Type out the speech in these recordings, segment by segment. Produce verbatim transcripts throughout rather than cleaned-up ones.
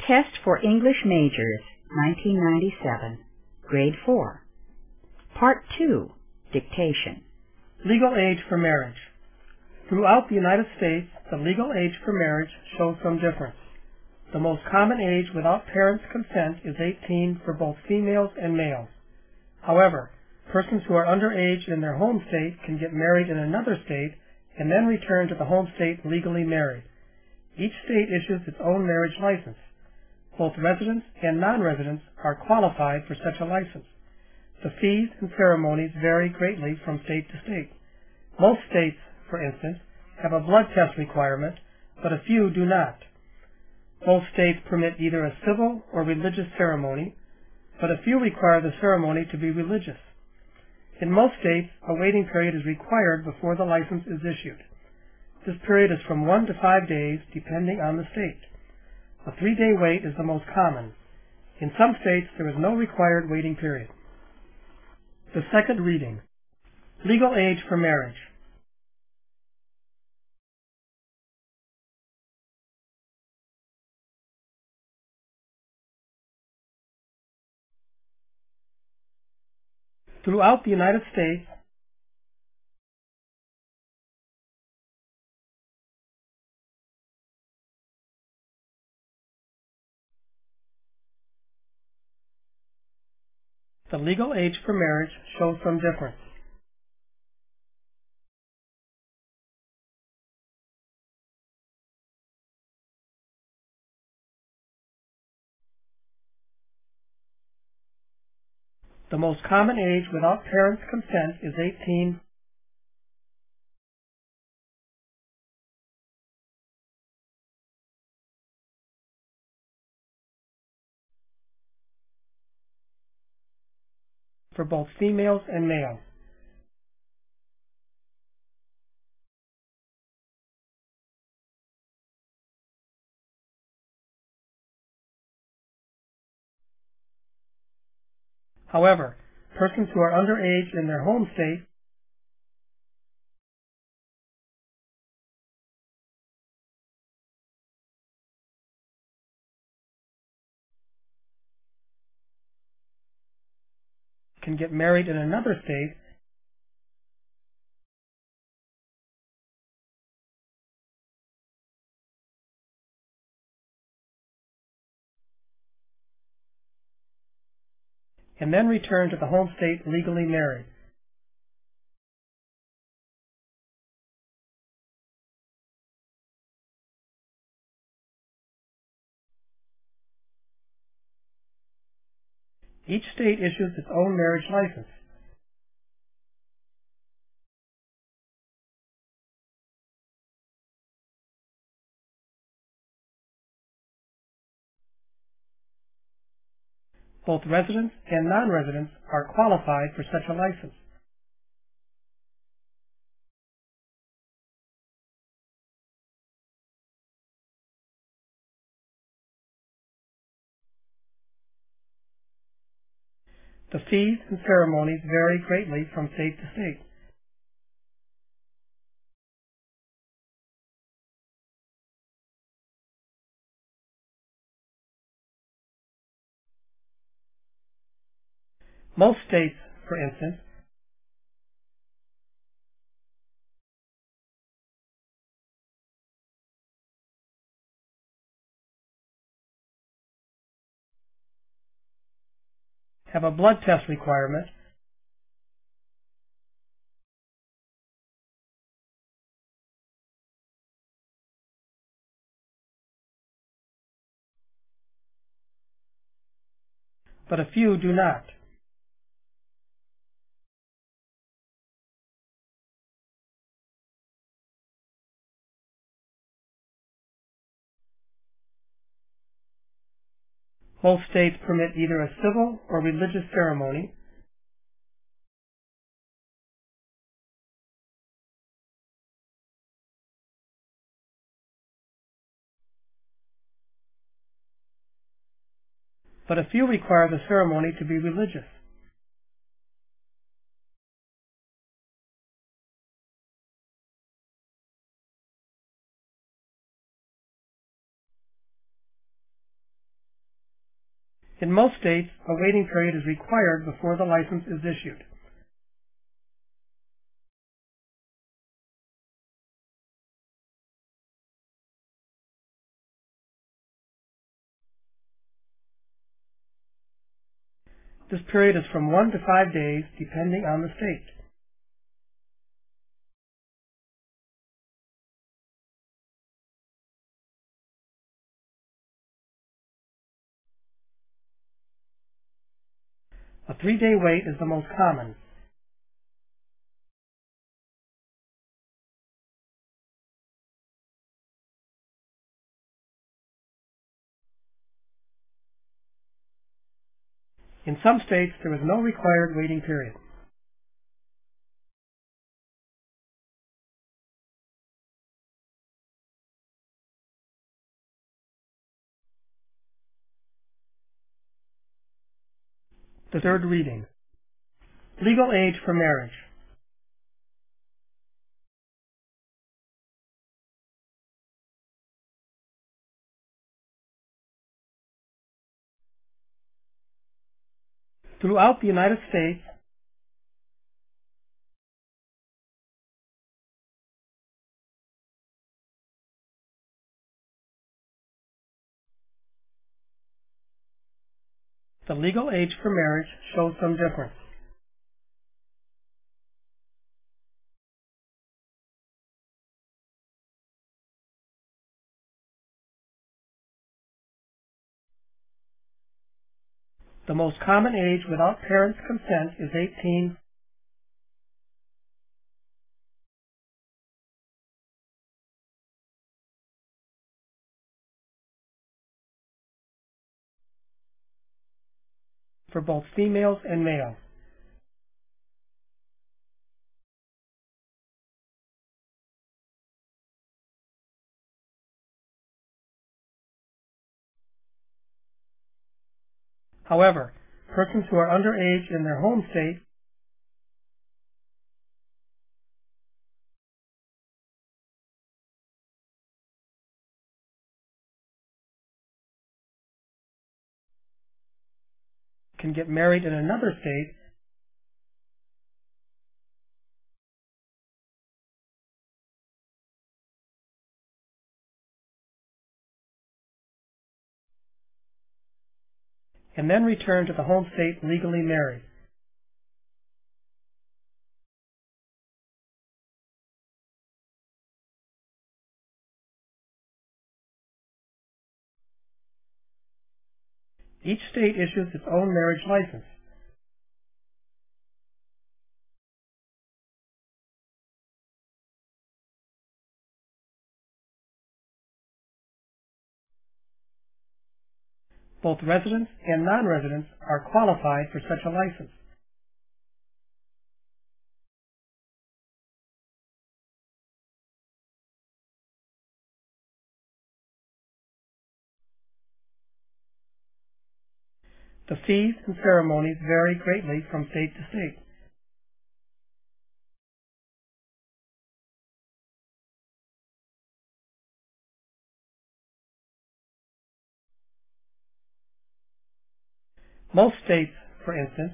Test for English Majors, nineteen ninety-seven, Grade four. Part two, Dictation. Legal age for marriage. Throughout the United States, the legal age for marriage shows some difference. The most common age without parents' consent is eighteen for both females and males. However, persons who are underage in their home state can get married in another state and then return to the home state legally married. Each state issues its own marriage license. Both residents and non-residents are qualified for such a license. The fees and ceremonies vary greatly from state to state. Most states, for instance, have a blood test requirement, but a few do not. Most states permit either a civil or religious ceremony, but a few require the ceremony to be religious. In most states, a waiting period is required before the license is issued. This period is from one to five days, depending on the state. A three-day wait is the most common. In some states, there is no required waiting period. The second reading. Legal age for marriage. Throughout the United States, the legal age for marriage shows some difference. The most common age without parents' consent is eighteen. For both females and males. However, persons who are underage in their home state can get married in another state and then return to the home state legally married. Each state issues its own marriage license. Both residents and non-residents are qualified for such a license. The fees and ceremonies vary greatly from state to state. Most states, for instance, have a blood test requirement, but a few do not. Most states permit either a civil or religious ceremony, but a few require the ceremony to be religious. In most states, a waiting period is required before the license is issued. This period is from one to five days, depending on the state. A three-day wait is the most common. In some states, there is no required waiting period. The third reading. Legal age for marriage. Throughout the United States, the legal age for marriage shows some difference. The most common age without parents' consent is eighteen. For both females and males. However, persons who are underage in their home state can get married in another state and then return to the home state legally married. Each state issues its own marriage license. Both residents and non-residents are qualified for such a license. The fees and ceremonies vary greatly from state to state. Most states, for instance,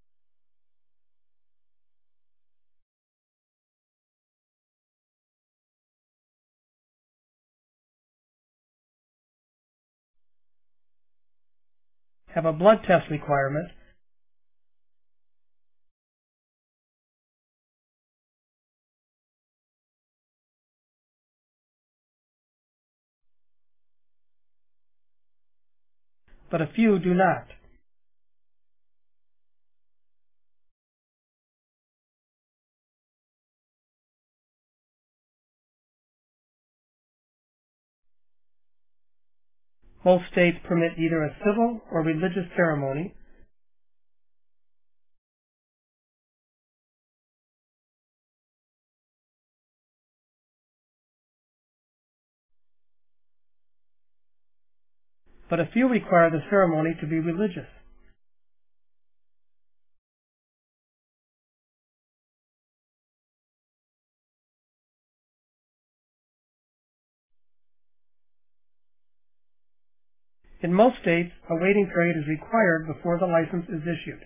have a blood test requirement but a few do not. Most states permit either a civil or religious ceremony, but a few require the ceremony to be religious. In most states, a waiting period is required before the license is issued.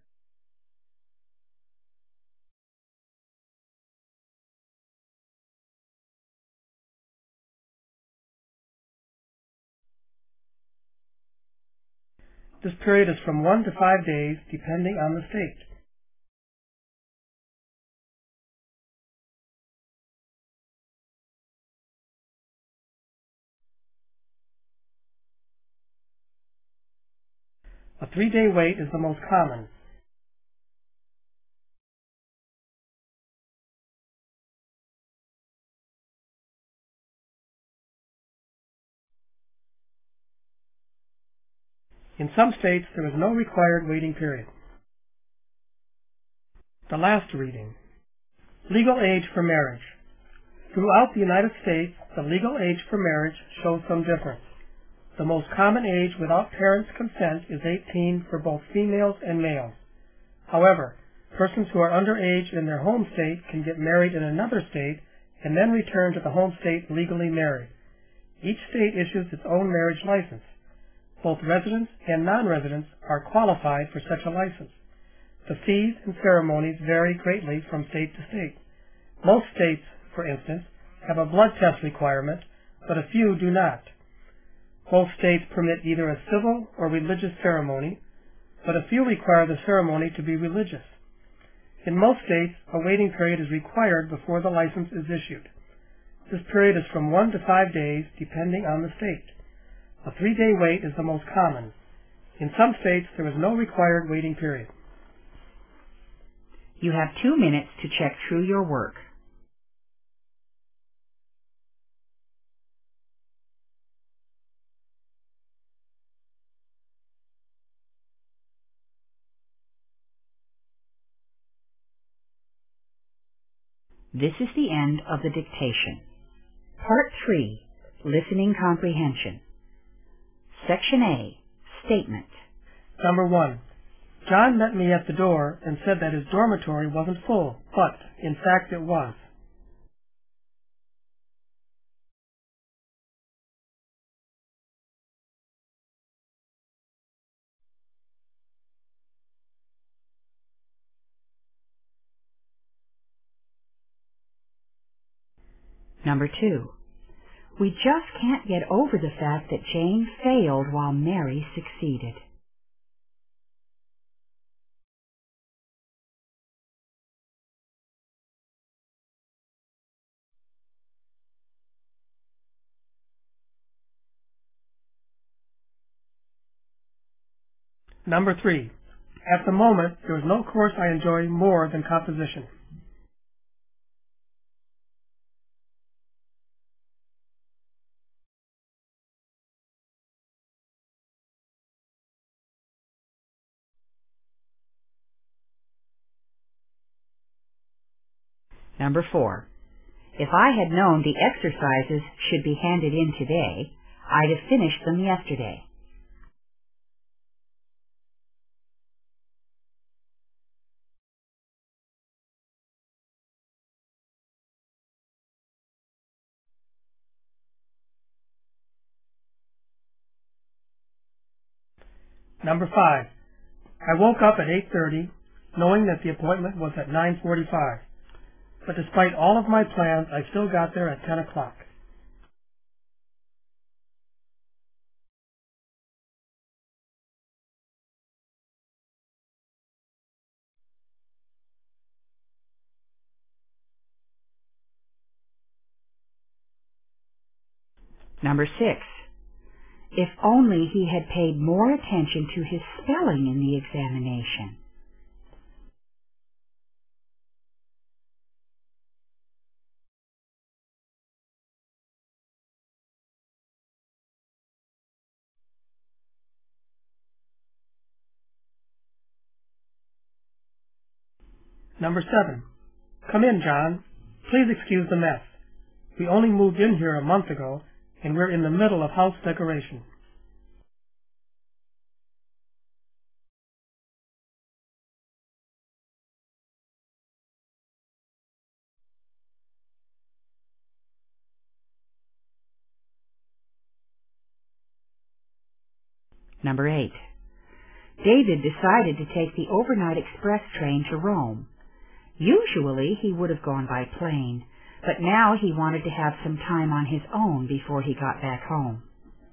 This period is from one to five days, depending on the state. A three-day wait is the most common. In some states, there is no required waiting period. The last reading. Legal age for marriage. Throughout the United States, the legal age for marriage shows some difference. The most common age without parents' consent is eighteen for both females and males. However, persons who are underage in their home state can get married in another state and then return to the home state legally married. Each state issues its own marriage license. Both residents and non-residents are qualified for such a license. The fees and ceremonies vary greatly from state to state. Most states, for instance, have a blood test requirement, but a few do not. Most states permit either a civil or religious ceremony, but a few require the ceremony to be religious. In most states, a waiting period is required before the license is issued. This period is from one to five days, depending on the state. A three-day wait is the most common. In some states, there is no required waiting period. You have two minutes to check through your work. This is the end of the dictation. Part three, Listening Comprehension. Section A, Statement. Number one. John met me at the door and said that his dormitory wasn't full, but, in fact, it was. Number two. We just can't get over the fact that Jane failed while Mary succeeded. Number three. At the moment, there is no course I enjoy more than composition. Number four. If I had known the exercises should be handed in today, I'd have finished them yesterday. Number five. I woke up at eight thirty, knowing that the appointment was at nine forty-five. But despite all of my plans, I still got there at ten o'clock. Number six. If only he had paid more attention to his spelling in the examination. Number seven. Come in, John. Please excuse the mess. We only moved in here a month ago, and we're in the middle of house decoration. Number eight. David decided to take the overnight express train to Rome. Usually he would have gone by plane, but now he wanted to have some time on his own before he got back home.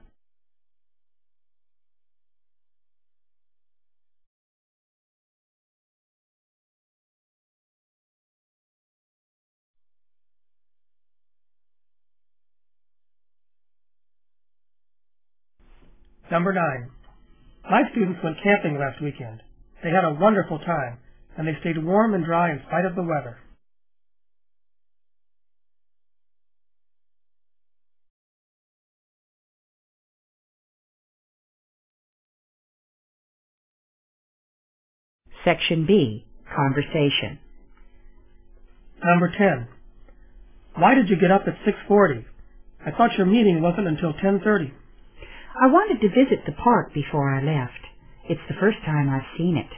Number nine. My students went camping last weekend. They had a wonderful time, and they stayed warm and dry in spite of the weather. Section B, Conversation. Number ten. Why did you get up at six forty? I thought your meeting wasn't until ten thirty. I wanted to visit the park before I left. It's the first time I've seen it.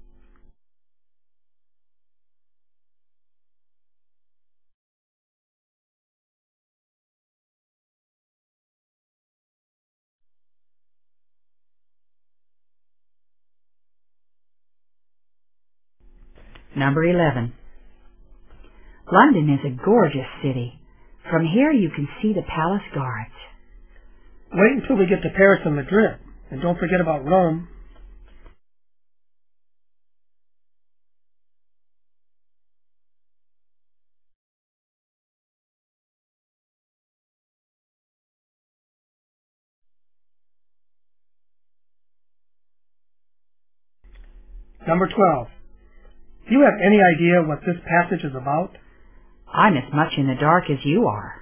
Number eleven. London is a gorgeous city. From here you can see the palace guards. Wait until we get to Paris and Madrid, and don't forget about Rome. Number twelve. Do you have any idea what this passage is about? I'm as much in the dark as you are.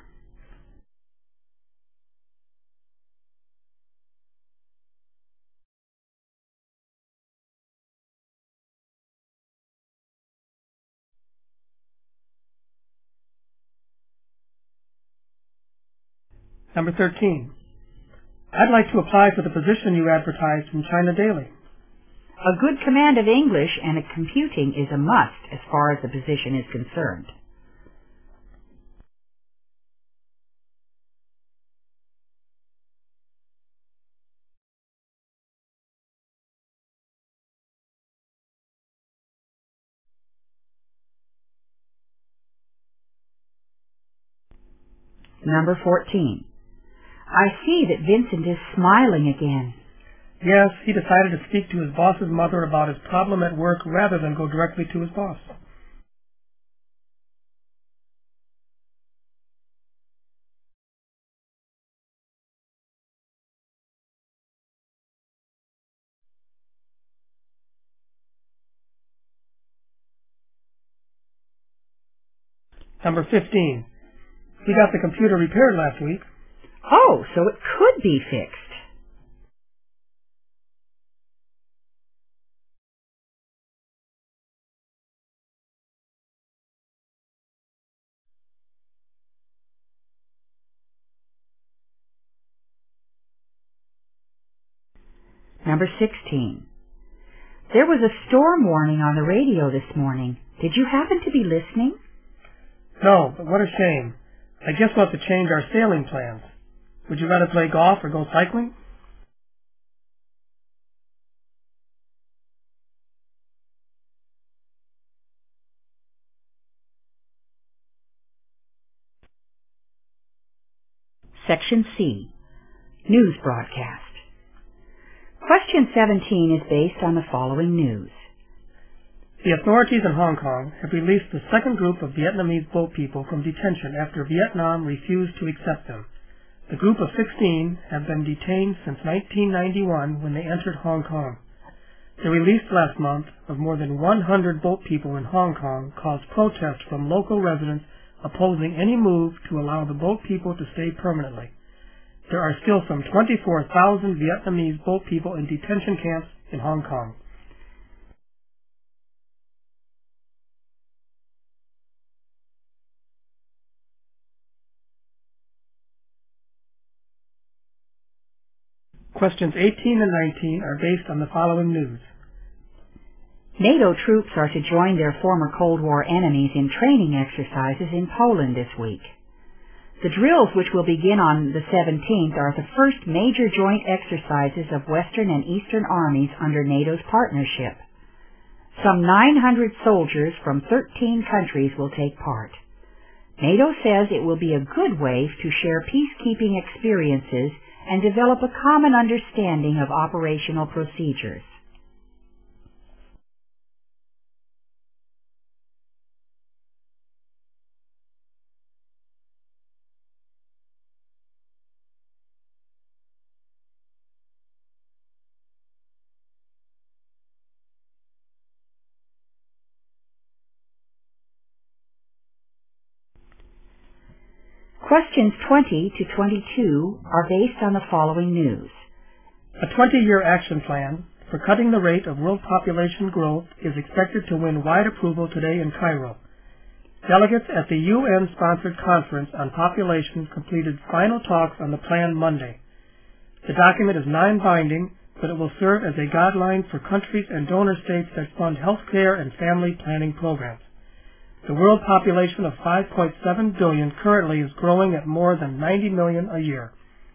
Number thirteen. I'd like to apply for the position you advertised in China Daily. A good command of English and a computing is a must as far as the position is concerned. Number fourteen. I see that Vincent is smiling again. Yes, he decided to speak to his boss's mother about his problem at work rather than go directly to his boss. Number fifteen. We got the computer repaired last week. Oh, so it could be fixed. Number sixteen. There was a storm warning on the radio this morning. Did you happen to be listening? No, but what a shame. I guess we'll have to change our sailing plans. Would you rather play golf or go cycling? Section C, News Broadcast. Question seventeen is based on the following news. The authorities in Hong Kong have released the second group of Vietnamese boat people from detention after Vietnam refused to accept them. The group of sixteen have been detained since nineteen ninety-one when they entered Hong Kong. The release last month of more than one hundred boat people in Hong Kong caused protests from local residents opposing any move to allow the boat people to stay permanently. There are still some twenty-four thousand Vietnamese boat people in detention camps in Hong Kong. Questions eighteen and nineteen are based on the following news. NATO troops are to join their former Cold War enemies in training exercises in Poland this week. The drills, which will begin on the seventeenth, are the first major joint exercises of Western and Eastern armies under NATO's partnership. Some nine hundred soldiers from thirteen countries will take part. NATO says it will be a good way to share peacekeeping experiences and develop a common understanding of operational procedures. Questions twenty to twenty-two are based on the following news. A twenty-year action plan for cutting the rate of world population growth is expected to win wide approval today in Cairo. Delegates at the U N-sponsored conference on population completed final talks on the plan Monday. The document is non-binding, but it will serve as a guideline for countries and donor states that fund health care and family planning programs. The world population of five point seven billion currently is growing at more than ninety million a year.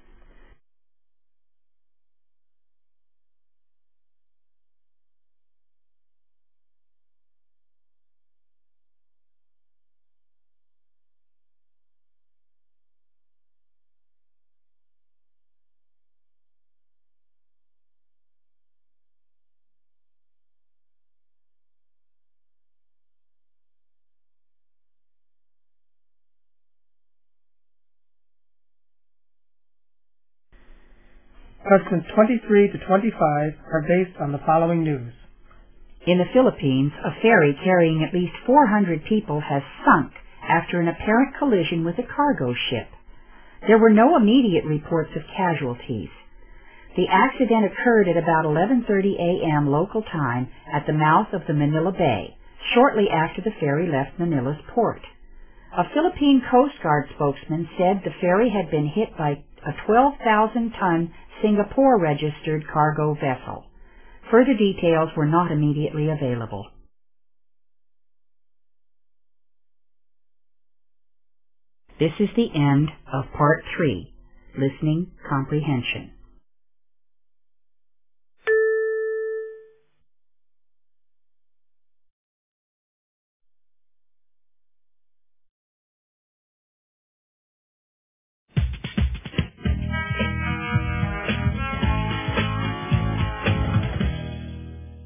Questions twenty-three to twenty-five are based on the following news. In the Philippines, a ferry carrying at least four hundred people has sunk after an apparent collision with a cargo ship. There were no immediate reports of casualties. The accident occurred at about eleven thirty a m local time at the mouth of the Manila Bay, shortly after the ferry left Manila's port. A Philippine Coast Guard spokesman said the ferry had been hit by a twelve thousand ton Singapore-registered cargo vessel. Further details were not immediately available. This is the end of Part three, Listening Comprehension.